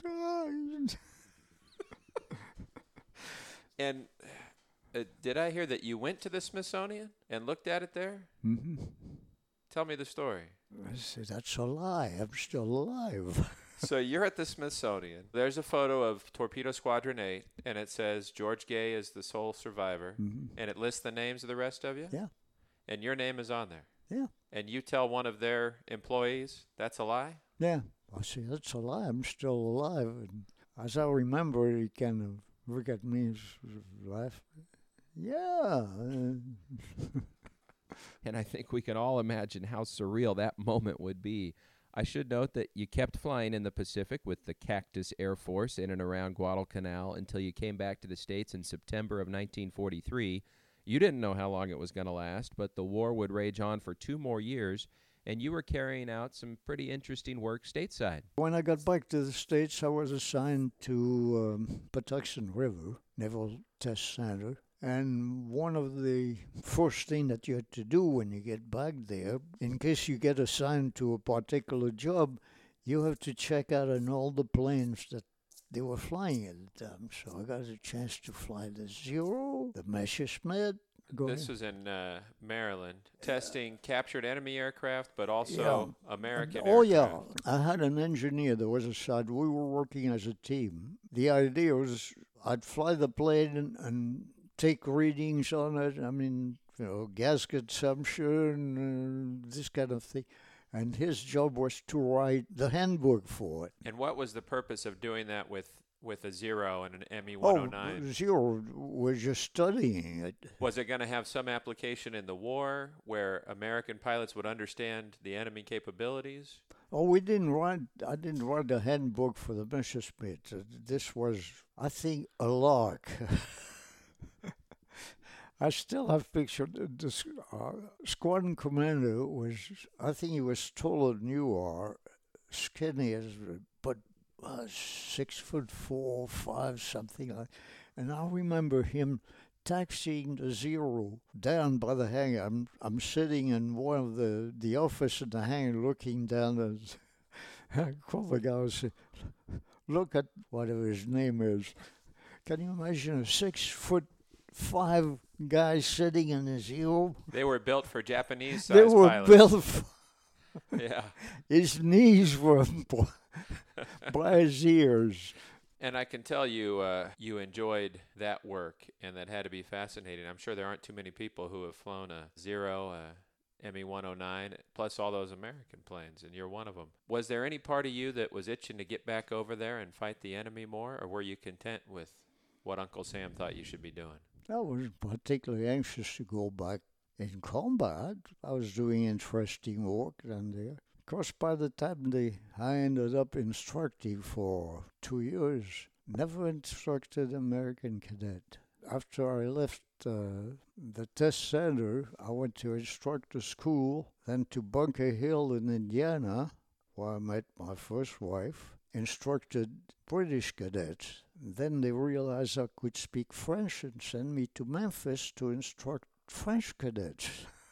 [SPEAKER 2] And did I hear that you went to the Smithsonian and looked at it there?
[SPEAKER 3] Mm-hmm.
[SPEAKER 2] Tell me the story.
[SPEAKER 3] I said, that's a lie. I'm still alive.
[SPEAKER 2] So you're at the Smithsonian. There's a photo of Torpedo Squadron 8, and it says George Gay is the sole survivor, and it lists the names of the rest of you?
[SPEAKER 3] Yeah.
[SPEAKER 2] And your name is on there?
[SPEAKER 3] Yeah.
[SPEAKER 2] And you tell one of their employees that's a lie?
[SPEAKER 3] Yeah. I said, that's a lie. I'm still alive. And as I remember, he kind of looked at me and laughed. Yeah.
[SPEAKER 4] And I think we can all imagine how surreal that moment would be. I should note that you kept flying in the Pacific with the Cactus Air Force in and around Guadalcanal until you came back to the States in September of 1943. You didn't know how long it was going to last, but the war would rage on for 2 more years, and you were carrying out some pretty interesting work stateside.
[SPEAKER 3] When I got back to the States, I was assigned to Patuxent River Naval Test Center. And one of the first things that you had to do when you get back there, in case you get assigned to a particular job, you have to check out on all the planes that they were flying at the time. So I got a chance to fly the Zero, the Messerschmitt.
[SPEAKER 2] This was in Maryland, testing captured enemy aircraft, but also American aircraft.
[SPEAKER 3] Oh, yeah. I had an engineer that was assigned. We were working as a team. The idea was I'd fly the plane and take readings on it. I mean, you know, gas consumption, this kind of thing. And his job was to write the handbook for it.
[SPEAKER 2] And what was the purpose of doing that with a Zero and an ME-109?
[SPEAKER 3] Oh, Zero was just studying it.
[SPEAKER 2] Was it going to have some application in the war where American pilots would understand the enemy capabilities?
[SPEAKER 3] Oh, I didn't write a handbook for the Messerschmitt. This was, I think, a lark. I still have pictured the squadron commander was, I think he was taller than you are, skinny, but 6'4", 5", something like. And I remember him taxiing the Zero down by the hangar. I'm sitting in one of the office in the hangar looking down at I called the guy and said, look at whatever his name is. Can you imagine a 6'5" guy sitting in his Zero?
[SPEAKER 2] They were built for Japanese-sized
[SPEAKER 3] They were
[SPEAKER 2] pilots.
[SPEAKER 3] built for
[SPEAKER 2] yeah.
[SPEAKER 3] His knees were by his ears.
[SPEAKER 2] And I can tell you, you enjoyed that work, and that had to be fascinating. I'm sure there aren't too many people who have flown a Zero, ME-109, plus all those American planes, and you're one of them. Was there any part of you that was itching to get back over there and fight the enemy more, or were you content with what Uncle Sam thought you should be doing?
[SPEAKER 3] I was particularly anxious to go back in combat. I was doing interesting work down there. Of course, by the time I ended up instructing for 2 years, never instructed American cadet. After I left the test center, I went to instructor school, then to Bunker Hill in Indiana, where I met my first wife, instructed British cadets. Then they realized I could speak French and sent me to Memphis to instruct French cadets.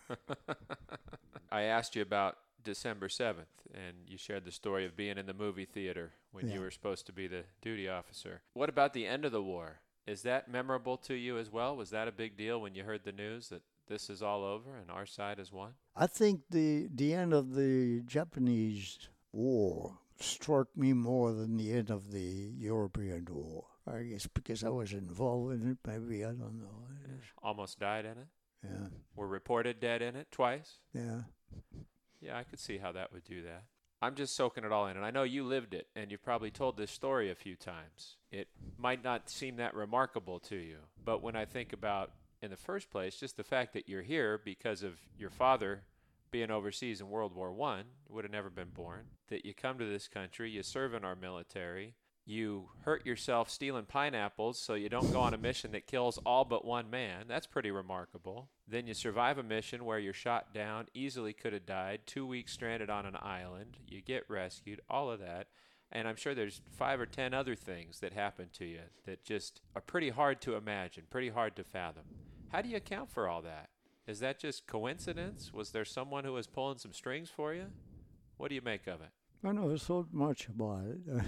[SPEAKER 2] I asked you about December 7th, and you shared the story of being in the movie theater when you were supposed to be the duty officer. What about the end of the war? Is that memorable to you as well? Was that a big deal when you heard the news that this is all over and our side has won?
[SPEAKER 3] I think the end of the Japanese war struck me more than the end of the European war. I guess because I was involved in it, maybe, I don't know.
[SPEAKER 2] Almost died in it?
[SPEAKER 3] Yeah.
[SPEAKER 2] Were reported dead in it twice?
[SPEAKER 3] Yeah.
[SPEAKER 2] Yeah, I could see how that would do that. I'm just soaking it all in, and I know you lived it, and you've probably told this story a few times. It might not seem that remarkable to you, but when I think about, in the first place, just the fact that you're here because of your father being overseas in World War I, would have never been born, that you come to this country, you serve in our military, you hurt yourself stealing pineapples so you don't go on a mission that kills all but one man. That's pretty remarkable. Then you survive a mission where you're shot down, easily could have died, 2 weeks stranded on an island, you get rescued, all of that. And I'm sure there's 5 or 10 other things that happen to you that just are pretty hard to imagine, pretty hard to fathom. How do you account for all that? Is that just coincidence? Was there someone who was pulling some strings for you? What do you make of it?
[SPEAKER 3] I never thought much about it.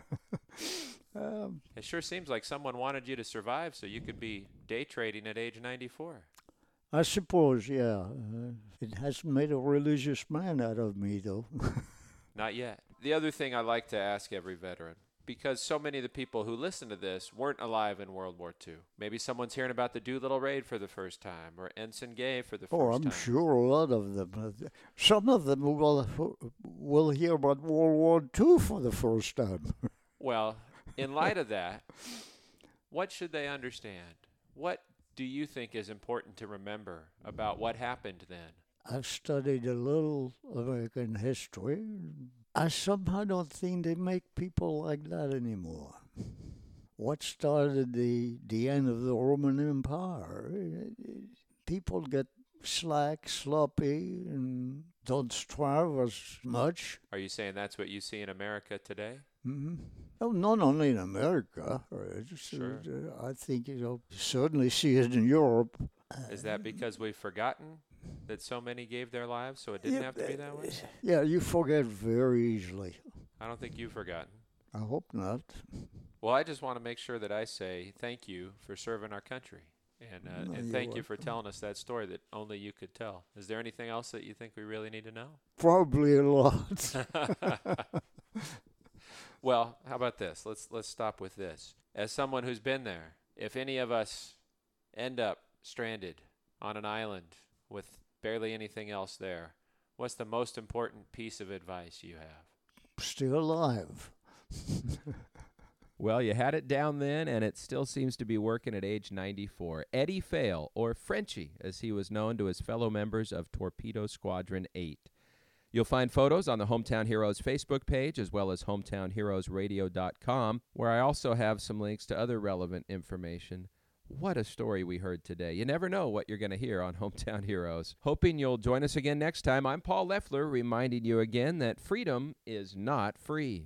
[SPEAKER 2] It sure seems like someone wanted you to survive so you could be day trading at age 94.
[SPEAKER 3] I suppose, yeah. It hasn't made a religious man out of me, though.
[SPEAKER 2] Not yet. The other thing I like to ask every veteran, because so many of the people who listen to this weren't alive in World War II. Maybe someone's hearing about the Doolittle Raid for the first time, or Ensign Gay for the first time.
[SPEAKER 3] Oh, I'm sure a lot of them. Some of them will hear about World War II for the first time.
[SPEAKER 2] Well, in light of that, what should they understand? What do you think is important to remember about what happened then?
[SPEAKER 3] I've studied a little American history. I somehow don't think they make people like that anymore. What started the end of the Roman Empire? People get slack, sloppy, and don't strive as much.
[SPEAKER 2] Are you saying that's what you see in America today?
[SPEAKER 3] Mm-hmm. Oh, not only in America.
[SPEAKER 2] Sure.
[SPEAKER 3] I think, certainly see it in Europe.
[SPEAKER 2] Is that because we've forgotten that so many gave their lives, so it didn't have to be that way?
[SPEAKER 3] Yeah, you forget very easily.
[SPEAKER 2] I don't think you've forgotten.
[SPEAKER 3] I hope not.
[SPEAKER 2] Well, I just want to make sure that I say thank you for serving our country. And thank you for telling us that story that only you could tell. Is there anything else that you think we really need to know?
[SPEAKER 3] Probably a lot.
[SPEAKER 2] Well, how about this? Let's stop with this. As someone who's been there, if any of us end up stranded on an island with barely anything else there, what's the most important piece of advice you have?
[SPEAKER 3] Still alive.
[SPEAKER 4] Well, you had it down then, and it still seems to be working at age 94. Eddie Fale, or Frenchie, as he was known to his fellow members of Torpedo Squadron 8. You'll find photos on the Hometown Heroes Facebook page, as well as hometownheroesradio.com, where I also have some links to other relevant information. What a story we heard today. You never know what you're going to hear on Hometown Heroes. Hoping you'll join us again next time. I'm Paul Leffler, reminding you again that freedom is not free.